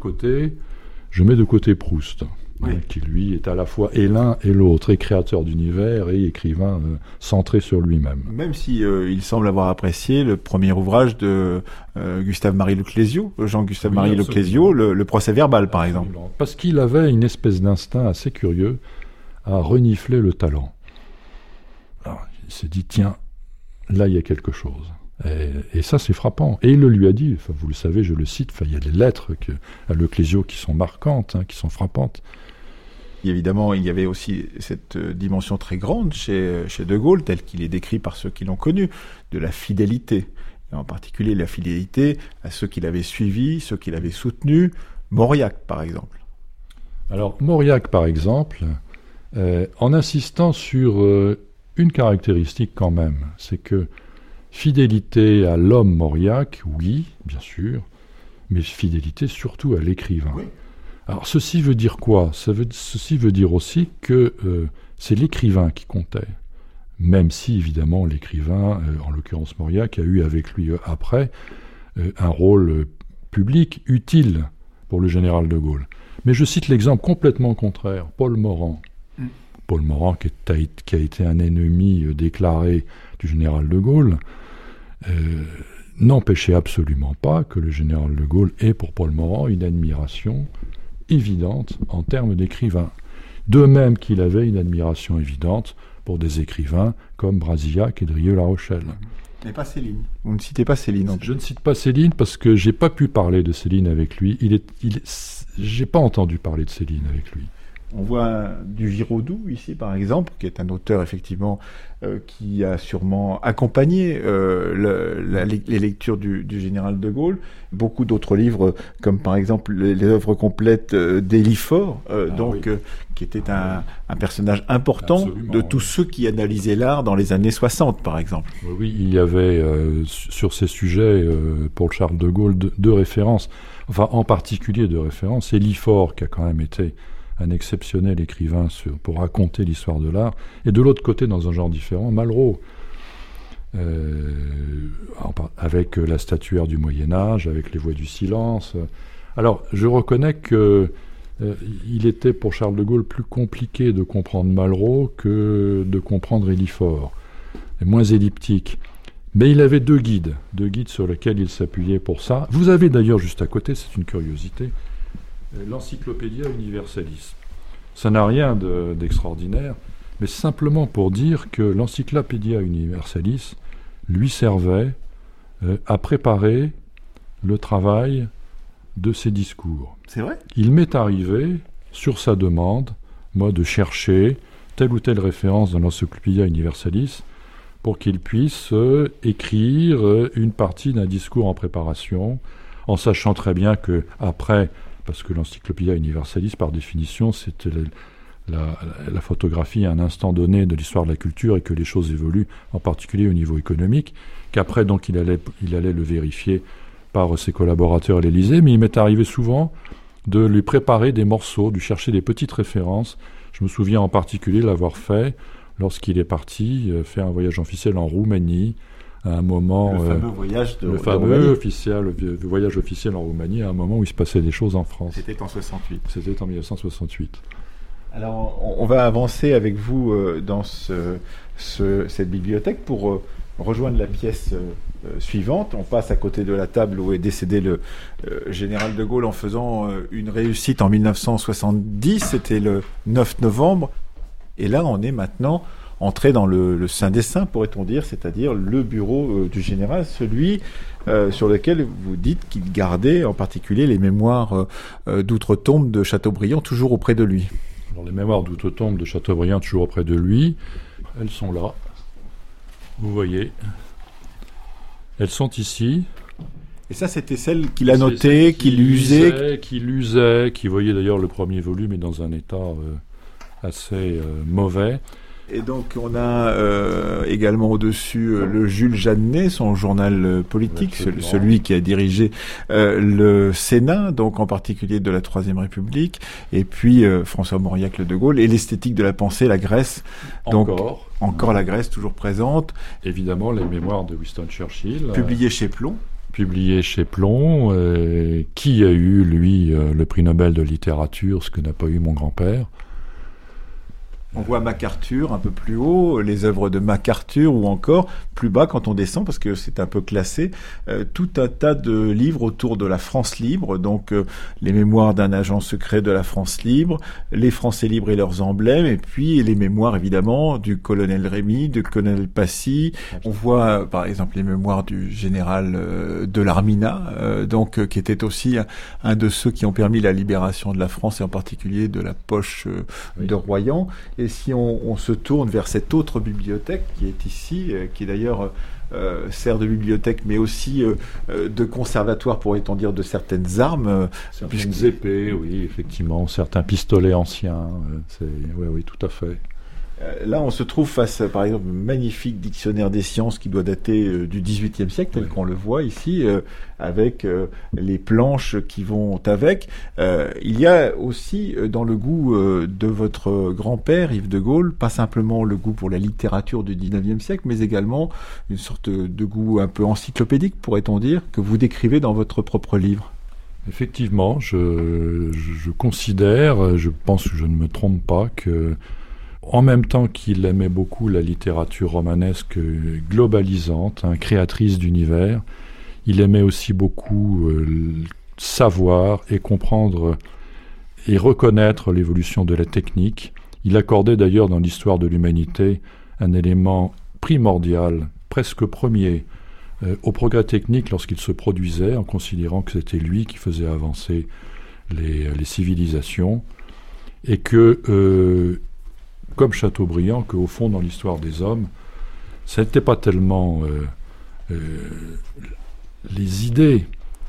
Speaker 2: je mets de côté Proust.
Speaker 1: Oui.
Speaker 2: Qui lui est à la fois et l'un et l'autre, et créateur d'univers et écrivain centré sur lui-même.
Speaker 1: Même si il semble avoir apprécié le premier ouvrage de Gustave-Marie Le Clésio, Jean-Gustave-Marie Le Clésio, le Procès-verbal par exemple.
Speaker 2: Parce qu'il avait une espèce d'instinct assez curieux à renifler le talent. Alors, il s'est dit, tiens, là il y a quelque chose. Et ça, c'est frappant. Et il le lui a dit, enfin, vous le savez, je le cite, il y a des lettres à Le Clésio qui sont marquantes, qui sont frappantes.
Speaker 1: Et évidemment, il y avait aussi cette dimension très grande chez De Gaulle, tel qu'il est décrit par ceux qui l'ont connu, de la fidélité. Et en particulier la fidélité à ceux qui l'avaient suivi, ceux qui l'avaient soutenu, Mauriac par exemple.
Speaker 2: Alors Mauriac par exemple, en insistant sur une caractéristique quand même, c'est que fidélité à l'homme Mauriac, oui, bien sûr, mais fidélité surtout à l'écrivain. Oui. Alors ceci veut dire quoi ? Ceci veut dire aussi que c'est l'écrivain qui comptait, même si évidemment l'écrivain, en l'occurrence Mauriac, a eu avec lui après un rôle public utile pour le général de Gaulle. Mais je cite l'exemple complètement contraire, Paul Morand. Paul Morand qui a été un ennemi déclaré du général de Gaulle, n'empêchait absolument pas que le général de Gaulle ait pour Paul Morand une admiration évidente en termes d'écrivain. De même qu'il avait une admiration évidente pour des écrivains comme Brasillac et Drieux-La Rochelle.
Speaker 1: Mais pas Céline. Vous ne citez pas Céline.
Speaker 2: Je ne cite pas Céline parce que j'ai pas pu parler de Céline avec lui. J'ai pas entendu parler de Céline avec lui.
Speaker 1: On voit du Giraudoux ici, par exemple, qui est un auteur effectivement qui a sûrement accompagné les lectures du général de Gaulle. Beaucoup d'autres livres, comme par exemple les œuvres complètes d'Élie Faure, qui était un personnage important. Absolument, de tous ceux qui analysaient l'art dans les années 60, par exemple.
Speaker 2: Oui, il y avait sur ces sujets, pour Charles de Gaulle, deux références. Enfin, en particulier deux références. Élie Faure, qui a quand même été un exceptionnel écrivain pour raconter l'histoire de l'art, et de l'autre côté, dans un genre différent, Malraux, avec la statuaire du Moyen-Âge, avec les voix du silence. Alors, je reconnais que il était pour Charles de Gaulle plus compliqué de comprendre Malraux que de comprendre Élie Faure, moins elliptique. Mais il avait deux guides sur lesquels il s'appuyait pour ça. Vous avez d'ailleurs juste à côté, c'est une curiosité, l'Encyclopædia Universalis. Ça n'a rien d'extraordinaire, mais simplement pour dire que l'Encyclopædia Universalis lui servait à préparer le travail de ses discours.
Speaker 1: C'est vrai ?
Speaker 2: Il m'est arrivé, sur sa demande, moi, de chercher telle ou telle référence dans l'Encyclopædia Universalis pour qu'il puisse écrire une partie d'un discours en préparation, en sachant très bien que après, parce que l'Encyclopædia Universalis, par définition, c'était la photographie à un instant donné de l'histoire de la culture et que les choses évoluent, en particulier au niveau économique, qu'après, donc, il allait le vérifier par ses collaborateurs à l'Élysée, mais il m'est arrivé souvent de lui préparer des morceaux, de lui chercher des petites références. Je me souviens en particulier l'avoir fait lorsqu'il est parti faire un voyage officiel en Roumanie, à un moment...
Speaker 1: Le fameux voyage de
Speaker 2: voyage officiel en Roumanie, à un moment où il se passait des choses en France.
Speaker 1: C'était en 68.
Speaker 2: C'était en 1968.
Speaker 1: Alors, on va avancer avec vous dans cette bibliothèque pour rejoindre la pièce suivante. On passe à côté de la table où est décédé le général de Gaulle en faisant une réussite en 1970. C'était le 9 novembre. Et là, on est maintenant entré dans le Saint des Saints, pourrait-on dire, c'est-à-dire le bureau du général, celui sur lequel vous dites qu'il gardait en particulier les mémoires d'outre-tombe de Chateaubriand toujours auprès de lui.
Speaker 2: Alors, les mémoires d'outre-tombe de Chateaubriand toujours auprès de lui, elles sont là. Vous voyez, elles sont ici.
Speaker 1: Et ça, c'était celle qu'il a notée, qu'il usait.
Speaker 2: Qui voyait d'ailleurs le premier volume est dans un état assez mauvais.
Speaker 1: Et donc, on a également au-dessus le Jules Jeannet, son journal politique, celui qui a dirigé le Sénat, donc en particulier de la Troisième République, et puis François Mauriac le de Gaulle, et l'esthétique de la pensée, la Grèce. Donc, encore la Grèce, toujours présente.
Speaker 2: Évidemment, les mémoires de Winston Churchill.
Speaker 1: Publiées chez Plon.
Speaker 2: Qui a eu, lui, le prix Nobel de littérature, ce que n'a pas eu mon grand-père.
Speaker 1: On voit MacArthur un peu plus haut, les œuvres de MacArthur, ou encore plus bas quand on descend, parce que c'est un peu classé, tout un tas de livres autour de la France libre, donc les mémoires d'un agent secret de la France libre, les Français libres et leurs emblèmes, et puis les mémoires évidemment du colonel Rémy, du colonel Passy. On voit par exemple les mémoires du général de l'Armina, qui était aussi un de ceux qui ont permis la libération de la France, et en particulier de la poche de Royan. Et si on se tourne vers cette autre bibliothèque qui est ici, qui d'ailleurs sert de bibliothèque, mais aussi de conservatoire, pourrait-on dire, de certaines armes.
Speaker 2: Certaines épées, oui, effectivement, certains pistolets anciens. Oui, tout à fait.
Speaker 1: Là, on se trouve face, par exemple, un magnifique dictionnaire des sciences qui doit dater du XVIIIe siècle, tel qu'on le voit ici, avec les planches qui vont avec. Il y a aussi, dans le goût de votre grand-père, Yves de Gaulle, pas simplement le goût pour la littérature du XIXe siècle, mais également une sorte de goût un peu encyclopédique, pourrait-on dire, que vous décrivez dans votre propre livre.
Speaker 2: Effectivement, je considère, je pense que je ne me trompe pas, que en même temps qu'il aimait beaucoup la littérature romanesque globalisante, créatrice d'univers, il aimait aussi beaucoup savoir et comprendre et reconnaître l'évolution de la technique. Il accordait d'ailleurs dans l'histoire de l'humanité un élément primordial, presque premier, au progrès technique lorsqu'il se produisait, en considérant que c'était lui qui faisait avancer les civilisations, et que comme Chateaubriand, qu'au fond, dans l'histoire des hommes, ce n'était pas tellement les idées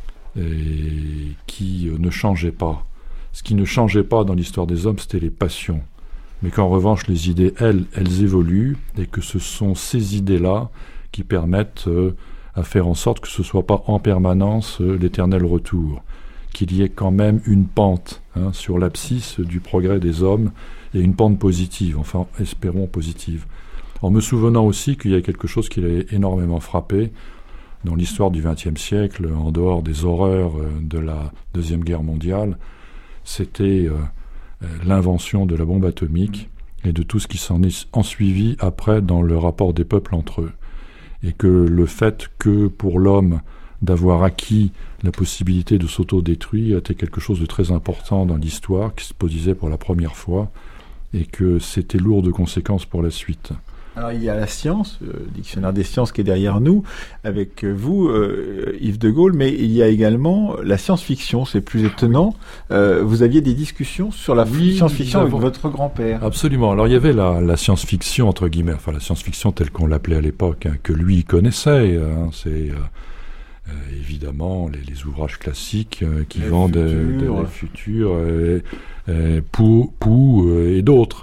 Speaker 2: qui ne changeaient pas. Ce qui ne changeait pas dans l'histoire des hommes, c'était les passions. Mais qu'en revanche, les idées, elles évoluent, et que ce sont ces idées-là qui permettent à faire en sorte que ce ne soit pas en permanence l'éternel retour, qu'il y ait quand même une pente sur l'abscisse du progrès des hommes, et une pente positive, enfin espérons positive. En me souvenant aussi qu'il y a quelque chose qui l'a énormément frappé dans l'histoire du XXe siècle, en dehors des horreurs de la Deuxième Guerre mondiale, c'était l'invention de la bombe atomique et de tout ce qui s'en est ensuivi après dans le rapport des peuples entre eux. Et que le fait que pour l'homme d'avoir acquis la possibilité de s'autodétruire était quelque chose de très important dans l'histoire, qui se produisait pour la première fois, et que c'était lourd de conséquences pour la suite.
Speaker 1: Alors il y a la science, le dictionnaire des sciences qui est derrière nous, avec vous, Yves de Gaulle, mais il y a également la science-fiction, c'est plus étonnant. Vous aviez des discussions sur la science-fiction avec votre grand-père.
Speaker 2: Absolument. Alors il y avait la science-fiction, entre guillemets, enfin la science-fiction telle qu'on l'appelait à l'époque, que lui connaissait. C'est évidemment les ouvrages classiques qui vendent le futur, Pou et d'autres.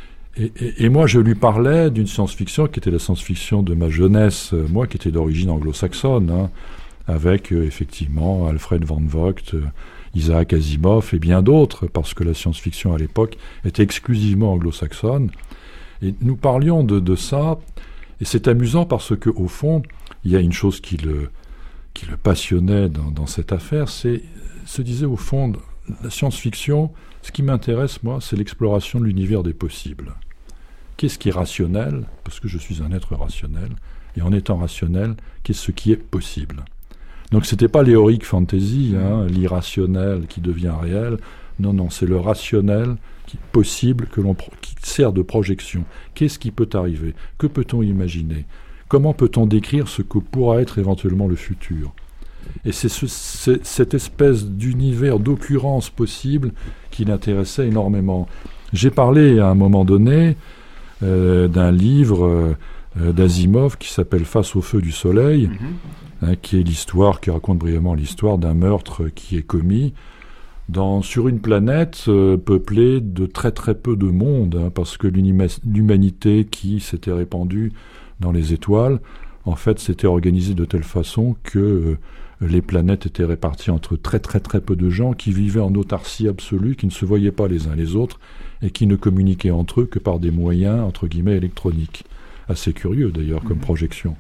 Speaker 2: Et moi, je lui parlais d'une science-fiction qui était la science-fiction de ma jeunesse, moi qui étais d'origine anglo-saxonne, avec effectivement Alfred Van Vogt, Isaac Asimov et bien d'autres, parce que la science-fiction à l'époque était exclusivement anglo-saxonne. Et nous parlions de ça, et c'est amusant parce qu'au fond, il y a une chose qui le passionnait dans cette affaire, se disait au fond, la science-fiction, ce qui m'intéresse, moi, c'est l'exploration de l'univers des possibles. Qu'est-ce qui est rationnel? Parce que je suis un être rationnel. Et en étant rationnel, qu'est-ce qui est possible? Donc c'était pas l'héroïque fantasy, l'irrationnel qui devient réel. Non, c'est le rationnel possible qui sert de projection. Qu'est-ce qui peut arriver? Que peut-on imaginer? Comment peut-on décrire ce que pourra être éventuellement le futur? Et c'est cette espèce d'univers d'occurrence possible qui l'intéressait énormément. J'ai parlé à un moment donné d'un livre d'Asimov qui s'appelle Face au feu du soleil, qui raconte brièvement l'histoire d'un meurtre qui est commis sur une planète peuplée de très très peu de monde, parce que l'humanité qui s'était répandue dans les étoiles, en fait, s'était organisée de telle façon que les planètes étaient réparties entre très très très peu de gens qui vivaient en autarcie absolue, qui ne se voyaient pas les uns les autres et qui ne communiquaient entre eux que par des moyens, entre guillemets, électroniques. Assez curieux d'ailleurs comme projection.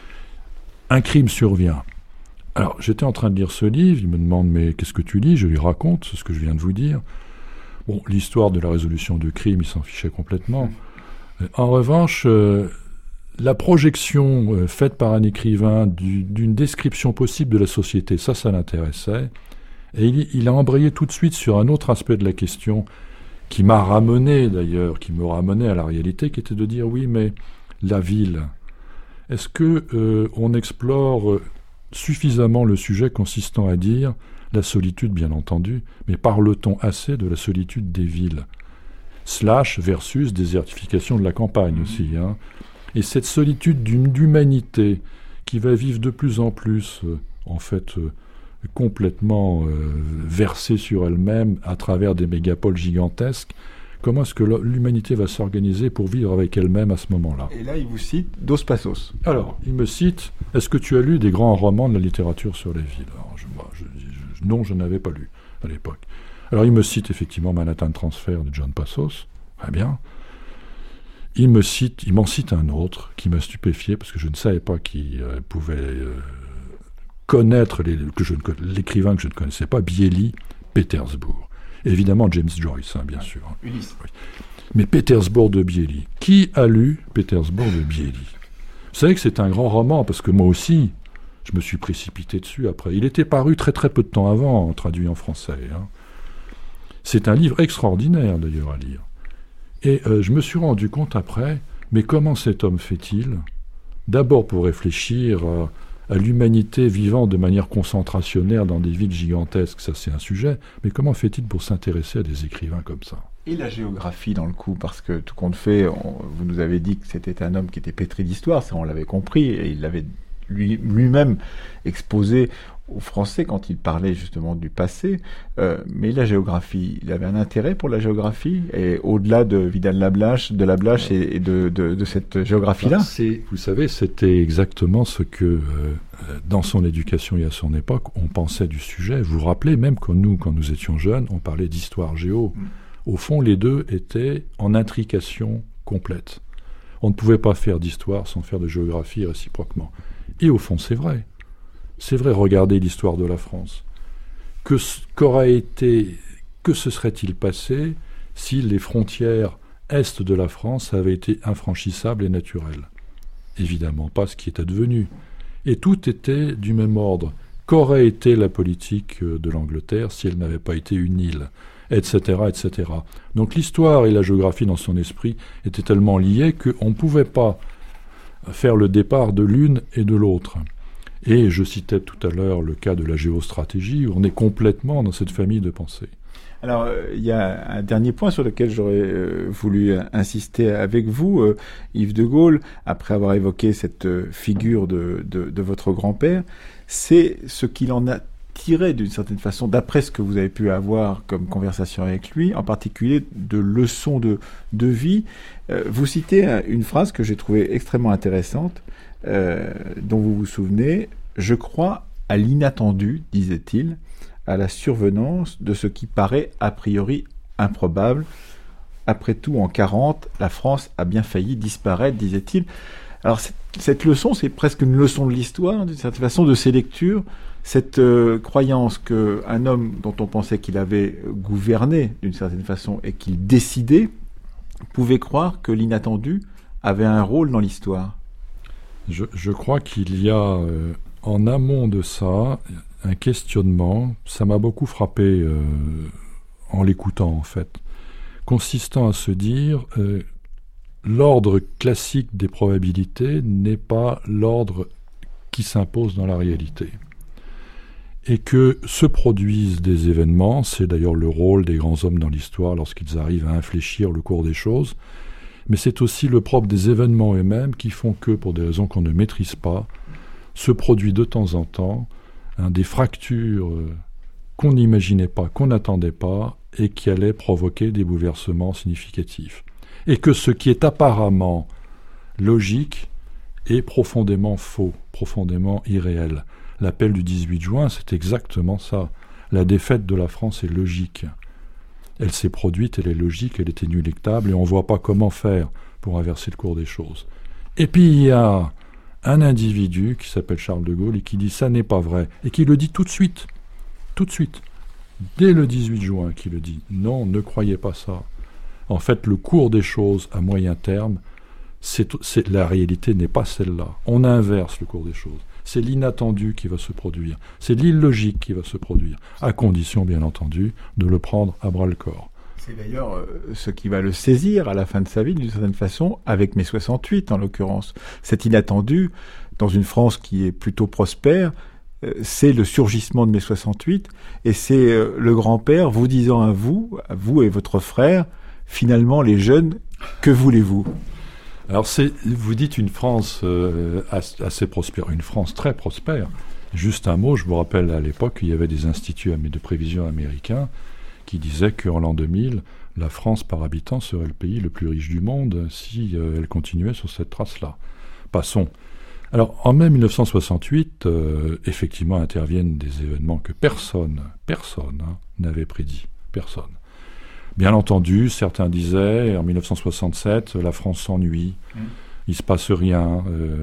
Speaker 2: Un crime survient. Alors j'étais en train de lire ce livre, il me demande mais qu'est-ce que tu lis? Je lui raconte ce que je viens de vous dire. Bon, l'histoire de la résolution de crime, il s'en fichait complètement. En revanche, la projection faite par un écrivain d'une description possible de la société, ça l'intéressait. Et il a embrayé tout de suite sur un autre aspect de la question qui m'a ramené d'ailleurs, qui me ramenait à la réalité, qui était de dire oui, mais la ville, est-ce que on explore suffisamment le sujet consistant à dire la solitude, bien entendu, mais parle-t-on assez de la solitude des villes / versus désertification de la campagne aussi, Et cette solitude d'humanité qui va vivre de plus en plus, complètement versée sur elle-même à travers des mégapoles gigantesques, comment est-ce que l'humanité va s'organiser pour vivre avec elle-même à ce moment-là?
Speaker 1: Et là, il vous cite Dos Passos.
Speaker 2: Alors, il me cite, est-ce que tu as lu des grands romans de la littérature sur les villes? Alors, non, je n'avais pas lu à l'époque. Alors, il me cite effectivement Manhattan Transfer de John Passos. Très bien. Il m'en cite un autre qui m'a stupéfié parce que je ne savais pas qu'il pouvait connaître l'écrivain que je ne connaissais pas, Biéli, Pétersbourg. Évidemment James Joyce, bien sûr.
Speaker 1: Ulysse.
Speaker 2: Oui. Mais Pétersbourg de Biéli. Qui a lu Pétersbourg de Biéli? Vous savez que c'est un grand roman parce que moi aussi, je me suis précipité dessus après. Il était paru très très peu de temps avant, traduit en français. C'est un livre extraordinaire d'ailleurs à lire. Et je me suis rendu compte après, mais comment cet homme fait-il? D'abord pour réfléchir à l'humanité vivant de manière concentrationnaire dans des villes gigantesques, ça c'est un sujet, mais comment fait-il pour s'intéresser à des écrivains comme ça?
Speaker 1: Et la géographie dans le coup, parce que tout compte fait, vous nous avez dit que c'était un homme qui était pétri d'histoire, ça on l'avait compris, et il l'avait lui-même exposé aux Français quand il parlait justement du passé, mais la géographie, il avait un intérêt pour la géographie, et au-delà de Vidal-Lablache, et de cette géographie-là.
Speaker 2: Vous savez, c'était exactement ce que, dans son éducation et à son époque, on pensait du sujet. Vous vous rappelez, même quand nous étions jeunes, on parlait d'histoire géo. Au fond, les deux étaient en intrication complète. On ne pouvait pas faire d'histoire sans faire de géographie réciproquement. Et au fond, c'est vrai. C'est vrai, regardez l'histoire de la France. Que se serait-il passé si les frontières est de la France avaient été infranchissables et naturelles? Évidemment pas ce qui est advenu. Et tout était du même ordre. Qu'aurait été la politique de l'Angleterre si elle n'avait pas été une île? etc., etc. Donc l'histoire et la géographie dans son esprit étaient tellement liées qu'on ne pouvait pas faire le départ de l'une et de l'autre. Et je citais tout à l'heure le cas de la géostratégie, où on est complètement dans cette famille de pensée.
Speaker 1: Alors, il y a un dernier point sur lequel j'aurais voulu insister avec vous, Yves de Gaulle, après avoir évoqué cette figure de votre grand-père, c'est ce qu'il en a tiré d'une certaine façon, d'après ce que vous avez pu avoir comme conversation avec lui, en particulier de leçons de vie. Vous citez une phrase que j'ai trouvée extrêmement intéressante, dont vous vous souvenez. « Je crois à l'inattendu, disait-il, à la survenance de ce qui paraît a priori improbable. Après tout, en 40, la France a bien failli disparaître, disait-il. » Alors cette leçon, c'est presque une leçon de l'histoire, d'une certaine façon, de ses lectures, cette croyance qu'un homme dont on pensait qu'il avait gouverné d'une certaine façon et qu'il décidait, pouvait croire que l'inattendu avait un rôle dans l'histoire.
Speaker 2: Je crois qu'il y a en amont de ça un questionnement, ça m'a beaucoup frappé en l'écoutant en fait, consistant à se dire l'ordre classique des probabilités n'est pas l'ordre qui s'impose dans la réalité. Et que se produisent des événements, c'est d'ailleurs le rôle des grands hommes dans l'histoire lorsqu'ils arrivent à infléchir le cours des choses, mais c'est aussi le propre des événements eux-mêmes qui font que, pour des raisons qu'on ne maîtrise pas, se produit de temps en temps des fractures qu'on n'imaginait pas, qu'on n'attendait pas, et qui allaient provoquer des bouleversements significatifs. Et que ce qui est apparemment logique est profondément faux, profondément irréel. L'appel du 18 juin, c'est exactement ça. La défaite de la France est logique. Elle s'est produite, elle est logique, elle est inéluctable, et on ne voit pas comment faire pour inverser le cours des choses. Et puis il y a un individu qui s'appelle Charles de Gaulle et qui dit « ça n'est pas vrai », et qui le dit tout de suite, dès le 18 juin, qui le dit « non, ne croyez pas ça ». En fait, le cours des choses à moyen terme, la réalité n'est pas celle-là. On inverse le cours des choses. C'est l'inattendu qui va se produire. C'est l'illogique qui va se produire, à condition, bien entendu, de le prendre à bras-le-corps.
Speaker 1: C'est d'ailleurs ce qui va le saisir à la fin de sa vie, d'une certaine façon, avec mai 68 en l'occurrence. Cet inattendu, dans une France qui est plutôt prospère, c'est le surgissement de mai 68, et c'est le grand-père vous disant à vous et votre frère, finalement les jeunes, que voulez-vous ?
Speaker 2: Alors vous dites une France assez prospère, une France très prospère. Juste un mot, je vous rappelle à l'époque qu'il y avait des instituts de prévision américains qui disaient qu'en l'an 2000, la France par habitant serait le pays le plus riche du monde si elle continuait sur cette trace-là. Passons. Alors en mai 1968, effectivement interviennent des événements que personne n'avait prédit. Personne. Bien entendu, certains disaient, en 1967, la France s'ennuie, il ne se passe rien,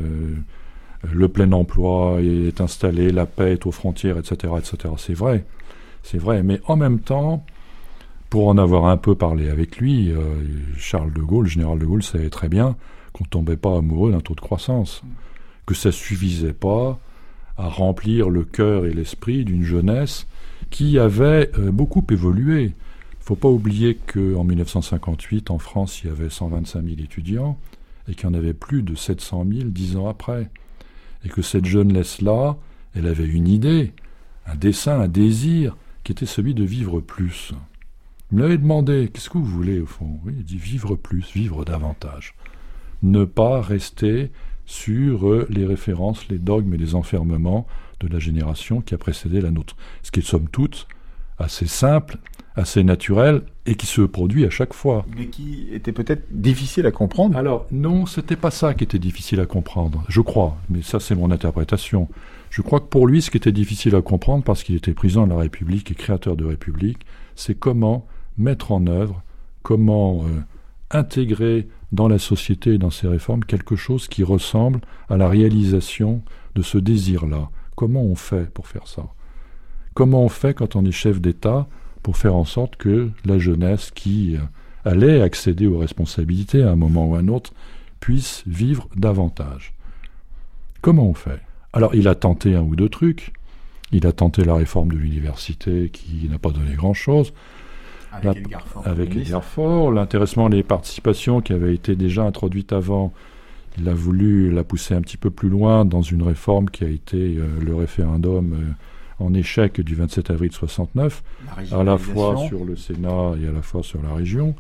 Speaker 2: le plein emploi est installé, la paix est aux frontières, etc., etc. C'est vrai, mais en même temps, pour en avoir un peu parlé avec lui, Charles de Gaulle, le général de Gaulle, savait très bien qu'on ne tombait pas amoureux d'un taux de croissance, que ça ne suffisait pas à remplir le cœur et l'esprit d'une jeunesse qui avait beaucoup évolué. Il ne faut pas oublier qu'en 1958, en France, il y avait 125 000 étudiants et qu'il y en avait plus de 700 000 10 ans après. Et que cette jeunesse-là, elle avait une idée, un dessein, un désir, qui était celui de vivre plus. Il me l'avait demandé, qu'est-ce que vous voulez au fond ? Oui, il dit vivre plus, vivre davantage. Ne pas rester sur les références, les dogmes et les enfermements de la génération qui a précédé la nôtre. Ce qui est somme toute assez simple, assez naturel et qui se produit à chaque fois.
Speaker 1: Mais qui était peut-être difficile à comprendre.
Speaker 2: Alors non, c'était pas ça qui était difficile à comprendre, je crois, mais ça c'est mon interprétation. Je crois que pour lui, ce qui était difficile à comprendre, parce qu'il était président de la République et créateur de République, c'est comment mettre en œuvre, comment intégrer dans la société et dans ses réformes quelque chose qui ressemble à la réalisation de ce désir-là. Comment on fait pour faire ça ? Comment on fait quand on est chef d'État pour faire en sorte que la jeunesse qui allait accéder aux responsabilités à un moment ou à un autre puisse vivre davantage ? Comment on fait ? Alors, il a tenté un ou deux trucs. Il a tenté la réforme de l'université qui n'a pas donné grand-chose. Avec Edgar Faure. L'intéressement des participations qui avaient été déjà introduites avant, il a voulu la pousser un petit peu plus loin dans une réforme qui a été le référendum en échec du 27 avril 69, à la fois sur le Sénat et à la fois sur la région.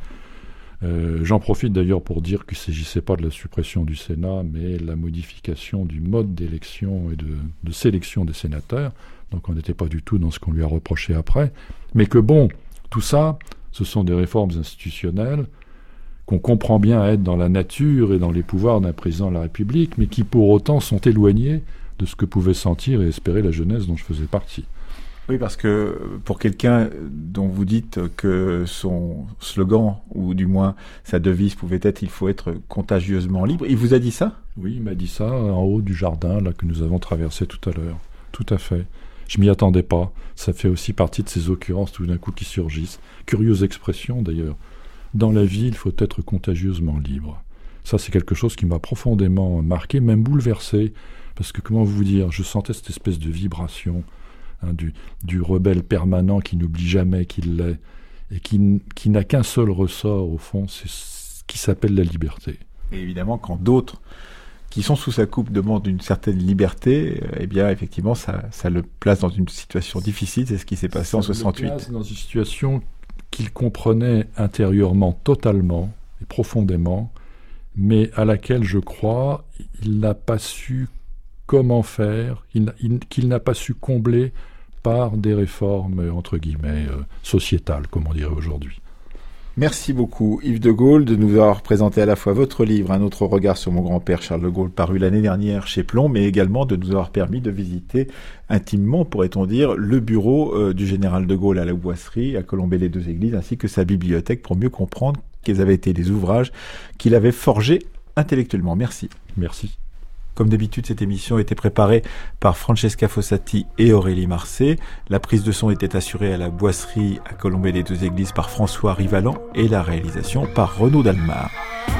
Speaker 2: J'en profite d'ailleurs pour dire qu'il ne s'agissait pas de la suppression du Sénat, mais la modification du mode d'élection et de sélection des sénateurs. Donc on n'était pas du tout dans ce qu'on lui a reproché après. Mais que bon, tout ça, ce sont des réformes institutionnelles qu'on comprend bien être dans la nature et dans les pouvoirs d'un président de la République, mais qui pour autant sont éloignés de ce que pouvait sentir et espérer la jeunesse dont je faisais partie.
Speaker 1: Oui, parce que pour quelqu'un dont vous dites que son slogan, ou du moins sa devise pouvait être « il faut être contagieusement libre », il vous a dit ça ?
Speaker 2: Oui, il m'a dit ça en haut du jardin là, que nous avons traversé tout à l'heure. Tout à fait. Je m'y attendais pas. Ça fait aussi partie de ces occurrences tout d'un coup qui surgissent. Curieuse expression d'ailleurs. Dans la vie, il faut être contagieusement libre. Ça, c'est quelque chose qui m'a profondément marqué, même bouleversé. Parce que, comment vous dire, je sentais cette espèce de vibration du rebelle permanent qui n'oublie jamais qu'il l'est et qui n'a qu'un seul ressort, au fond, c'est ce qui s'appelle la liberté.
Speaker 1: Et évidemment, quand d'autres qui sont sous sa coupe demandent une certaine liberté, eh bien, effectivement, ça le place dans une situation difficile. C'est ce qui s'est passé en 68. Ça le place
Speaker 2: dans une situation qu'il comprenait intérieurement totalement et profondément, mais à laquelle, je crois, il n'a pas su comment faire, qu'il n'a pas su combler par des réformes, entre guillemets, sociétales, comme on dirait aujourd'hui.
Speaker 1: Merci beaucoup Yves de Gaulle de nous avoir présenté à la fois votre livre, Un autre regard sur mon grand-père Charles de Gaulle, paru l'année dernière chez Plomb, mais également de nous avoir permis de visiter intimement, pourrait-on dire, le bureau du général de Gaulle à la Boisserie, à Colombey-les-Deux-Églises, ainsi que sa bibliothèque, pour mieux comprendre quels avaient été les ouvrages qu'il avait forgés intellectuellement. Merci.
Speaker 2: Merci.
Speaker 1: Comme d'habitude, cette émission était préparée par Francesca Fossati et Aurélie Marcet. La prise de son était assurée à la Boisserie à Colombey-les-Deux-Églises par François Rivalan et la réalisation par Renaud Dalmar.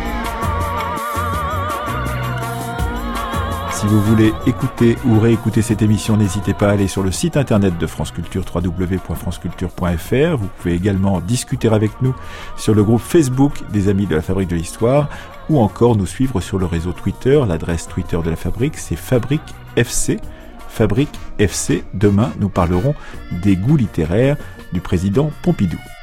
Speaker 1: Si vous voulez écouter ou réécouter cette émission, n'hésitez pas à aller sur le site internet de France Culture, www.franceculture.fr. Vous pouvez également discuter avec nous sur le groupe Facebook des Amis de la Fabrique de l'Histoire, ou encore nous suivre sur le réseau Twitter. L'adresse Twitter de la Fabrique, c'est Fabrique FC. Fabrique FC. Demain, nous parlerons des goûts littéraires du président Pompidou.